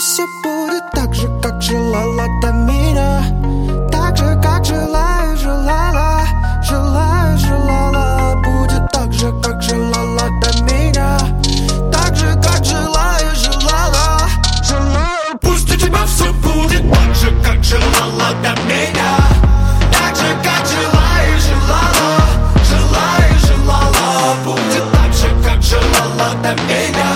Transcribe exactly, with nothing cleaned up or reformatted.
Пусть все будет так же, как желала до меня. Так же, как желаю, желала. Желаю, желала. Будет так же, как желала до меня. Так же, как желаю, желала. Желаю. Пусть у тебя все будет так же, как желала до меня. Так же, как желаю, желала. Желаю, желала. Будет так же, как желала до меня.